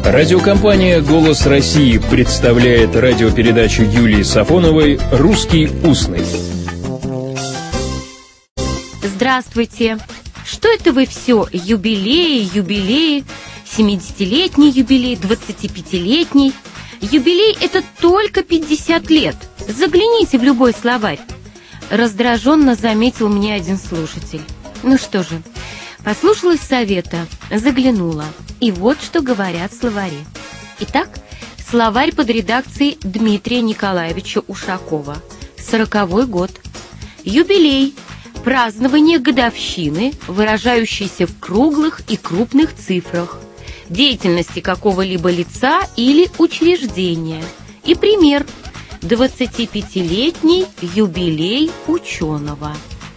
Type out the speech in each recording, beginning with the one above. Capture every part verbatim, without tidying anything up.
Радиокомпания «Голос России» представляет радиопередачу Юлии Сафоновой «Русский устный». Здравствуйте! Что это вы все? Юбилеи, юбилеи, семидесятилетний юбилей, двадцатипятилетний. Юбилей – это только пятьдесят лет. Загляните в любой словарь. Раздраженно заметил мне один слушатель. Ну что же, послушалась совета, заглянула. И вот что говорят словари. Итак, словарь под редакцией Дмитрия Николаевича Ушакова. Сороковой год. Юбилей. Празднование годовщины, выражающейся в круглых и крупных цифрах, деятельности какого-либо лица или учреждения. И пример. двадцатипятилетний юбилей ученого.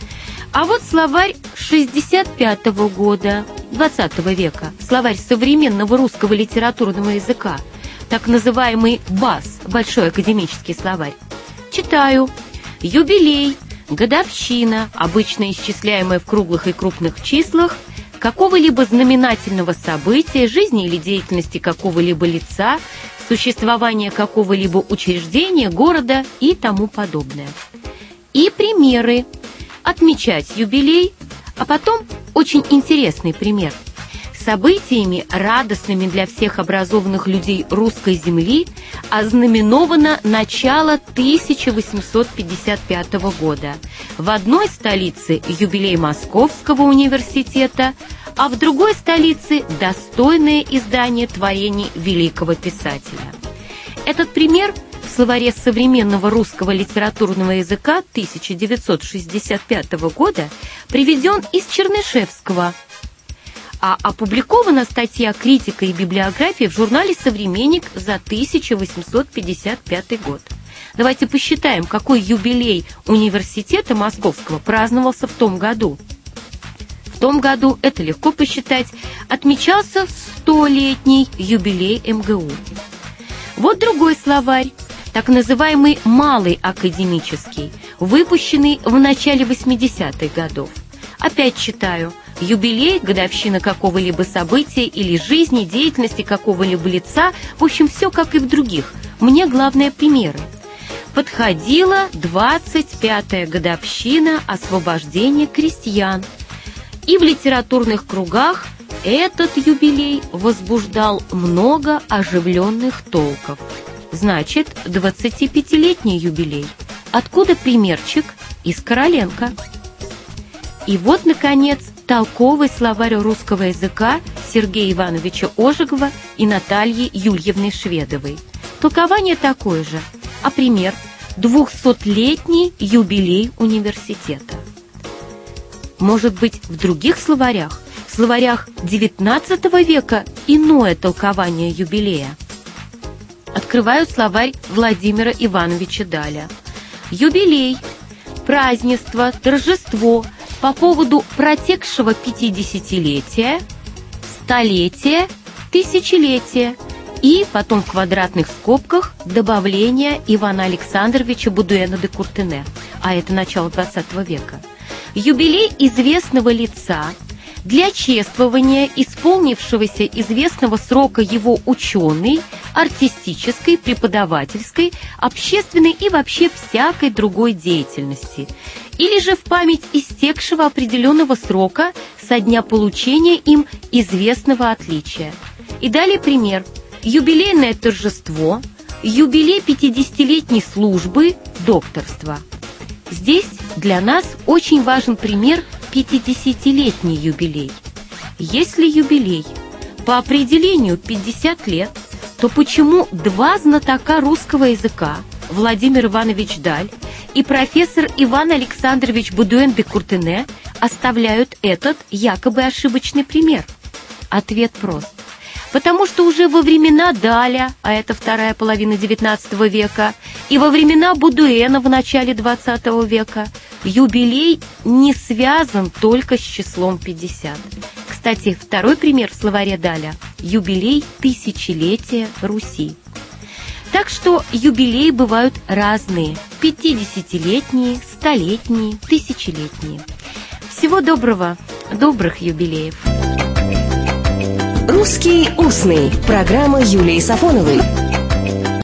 А вот словарь шестьдесят пятого года, двадцатого века, словарь современного русского литературного языка, так называемый БАС, Большой академический словарь. Читаю. Юбилей, годовщина, обычно исчисляемая в круглых и крупных числах, какого-либо знаменательного события, жизни или деятельности какого-либо лица, существования какого-либо учреждения, города и тому подобное. И примеры. Отмечать юбилей, а потом очень интересный пример. Событиями, радостными для всех образованных людей русской земли, ознаменовано начало тысяча восемьсот пятьдесят пятого года. В одной столице юбилей Московского университета, а в другой столице достойное издание творений великого писателя. Этот пример в словаре современного русского литературного языка тысяча девятьсот шестьдесят пятого года приведен из Чернышевского, а опубликована статья «Критика и библиография» в журнале «Современник» за тысяча восемьсот пятьдесят пятый год. Давайте посчитаем, какой юбилей университета Московского праздновался в том году. В том году, это легко посчитать, отмечался столетний юбилей эм гэ у. Вот другой словарь, так называемый «малый академический», выпущенный в начале восьмидесятых годов. Опять читаю. Юбилей, годовщина какого-либо события или жизни, деятельности какого-либо лица, в общем, все как и в других. Мне главное примеры. Подходила двадцать пятая годовщина освобождения крестьян. И в литературных кругах этот юбилей возбуждал много оживленных толков. Значит, двадцатипятилетний юбилей. Откуда примерчик? Из Короленко. И вот, наконец, толковый словарь русского языка Сергея Ивановича Ожегова и Натальи Юльевны Шведовой. Толкование такое же, а пример – двухсотлетний юбилей университета. Может быть, в других словарях, в словарях девятнадцатого века иное толкование юбилея? Открываю словарь Владимира Ивановича Даля. Юбилей, празднество, торжество по поводу протекшего пятидесятилетия, столетия, тысячелетия и потом в квадратных скобках добавление Ивана Александровича Бодуэна де Куртене, а это начало двадцатого века. Юбилей известного лица для чествования исполнившегося известного срока его ученой, артистической, преподавательской, общественной и вообще всякой другой деятельности, или же в память истекшего определенного срока со дня получения им известного отличия. И далее пример. Юбилейное торжество, юбилей пятидесятилетней службы, докторства. Здесь для нас очень важен пример пятидесятилетний юбилей. Если юбилей по определению пятьдесят лет, то почему два знатока русского языка, Владимир Иванович Даль и профессор Иван Александрович Бодуэн де Куртене, оставляют этот якобы ошибочный пример? Ответ прост. Потому что уже во времена Даля, а это вторая половина девятнадцатого века, и во времена Бодуэна в начале двадцатого века юбилей не связан только с числом пятьдесят. Кстати, второй пример в словаре Даля – юбилей тысячелетия Руси. Так что юбилеи бывают разные – пятидесятилетние, столетние, тысячелетние. Всего доброго, добрых юбилеев! «Русский устный». Программа Юлии Сафоновой.